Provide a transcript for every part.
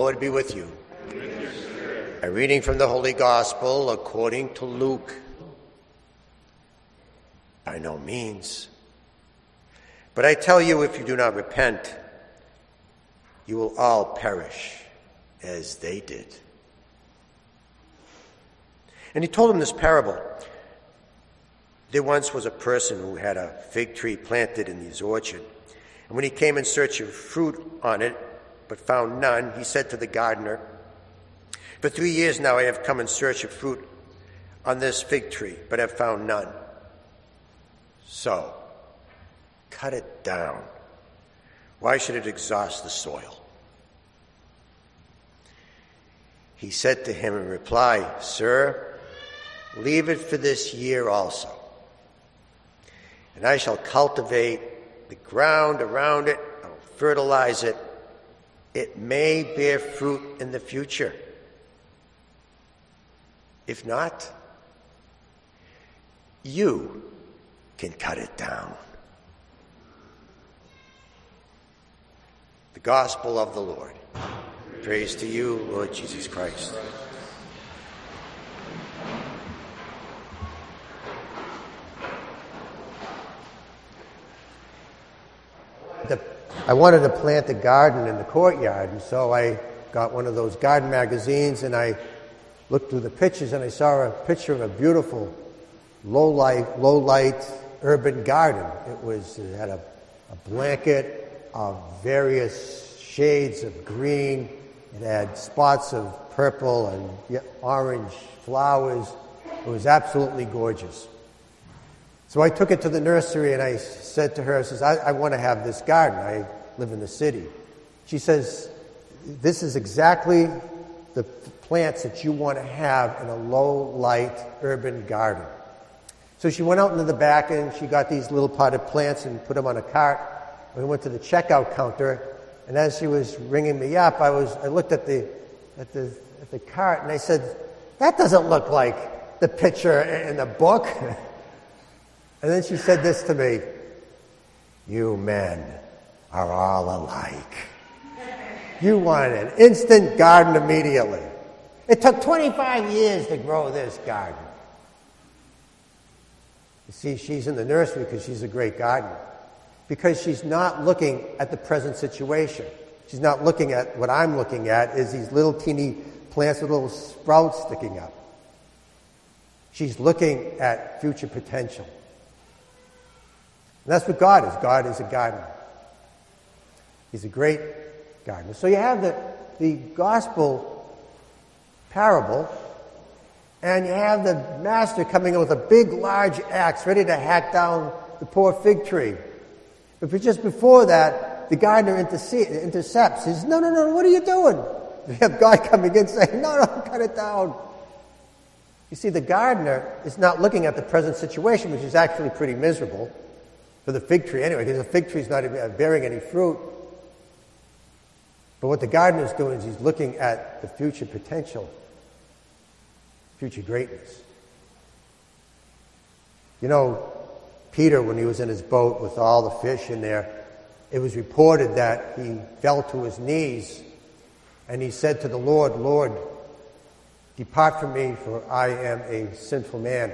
Lord be with you. A reading from the Holy Gospel according to Luke. By no means. But I tell you, if you do not repent, you will all perish as they did. And he told him this parable. There once was a person who had a fig tree planted in his orchard. And when he came in search of fruit on it, but found none, he said to the gardener, "For 3 years now I have come in search of fruit on this fig tree, but have found none. So, cut it down. Why should it exhaust the soil?" He said to him in reply, "Sir, leave it for this year also. And I shall cultivate the ground around it, I will fertilize it. It may bear fruit in the future. If not, you can cut it down." The Gospel of the Lord. Praise to you, Lord Jesus Christ. I wanted to plant a garden in the courtyard, and so I got one of those garden magazines, and I looked through the pictures, and I saw a picture of a beautiful low-light urban garden. It had a blanket of various shades of green. It had spots of purple and orange flowers. It was absolutely gorgeous. So I took it to the nursery, and I said to her, I want to have this garden. I live in the city. She says, "This is exactly the plants that you want to have in a low-light urban garden." So she went out into the back, and she got these little potted plants and put them on a cart. We went to the checkout counter, and as she was ringing me up, I looked at the cart, and I said, "That doesn't look like the picture in the book." And then she said this to me, "You men are all alike. You want an instant garden immediately. It took 25 years to grow this garden." You see, she's in the nursery because she's a great gardener. Because she's not looking at the present situation. She's not looking at what I'm looking at, is these little teeny plants with little sprouts sticking up. She's looking at future potential. And that's what God is. God is a gardener. He's a great gardener. So you have the gospel parable, and you have the master coming in with a big, large axe ready to hack down the poor fig tree. But just before that, the gardener intercepts. He says, no, what are you doing? You have God coming in saying, no, cut it down. You see, the gardener is not looking at the present situation, which is actually pretty miserable for the fig tree anyway, because the fig tree is not bearing any fruit. But what the gardener is doing is he's looking at the future potential, future greatness. You know, Peter, when he was in his boat with all the fish in there, it was reported that he fell to his knees and he said to the Lord, "Lord, depart from me, for I am a sinful man."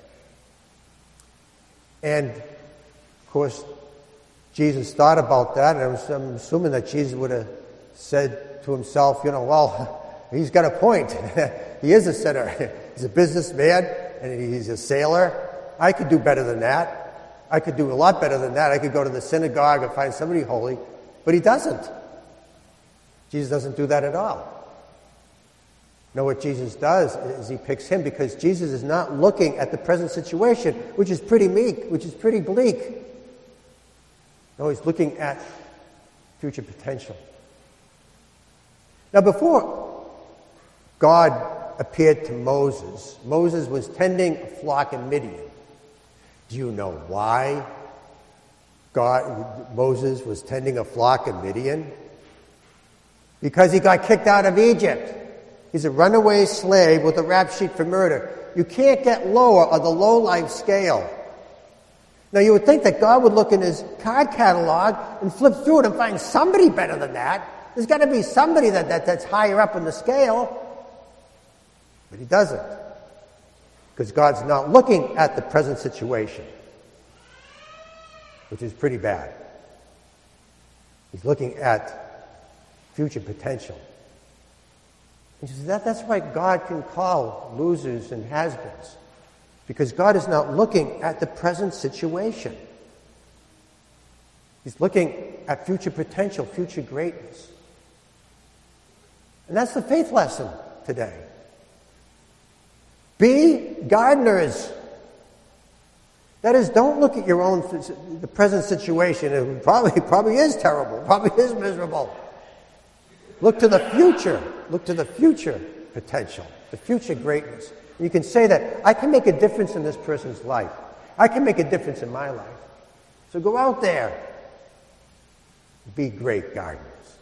And, of course, Jesus thought about that, and I'm assuming that Jesus would have said to himself, well, he's got a point. He is a sinner. He's a businessman, and he's a sailor. I could do better than that. I could do a lot better than that. I could go to the synagogue and find somebody holy, but he doesn't. Jesus doesn't do that at all. No, what Jesus does is he picks him because Jesus is not looking at the present situation, which is pretty meek, which is pretty bleak. No, he's looking at future potential. Now, before God appeared to Moses, Moses was tending a flock in Midian. Do you know why Moses was tending a flock in Midian? Because he got kicked out of Egypt. He's a runaway slave with a rap sheet for murder. You can't get lower on the low-life scale. Now, you would think that God would look in his card catalog and flip through it and find somebody better than that. There's got to be somebody that's higher up in the scale. But he doesn't. Because God's not looking at the present situation, which is pretty bad. He's looking at future potential. He says that's why God can call losers and has-beens. Because God is not looking at the present situation. He's looking at future potential, future greatness. And that's the faith lesson today. Be gardeners. That is, don't look at your own, the present situation. It probably is terrible. Probably is miserable. Look to the future. Look to the future potential, the future greatness. And you can say that, I can make a difference in this person's life. I can make a difference in my life. So go out there. Be great gardeners.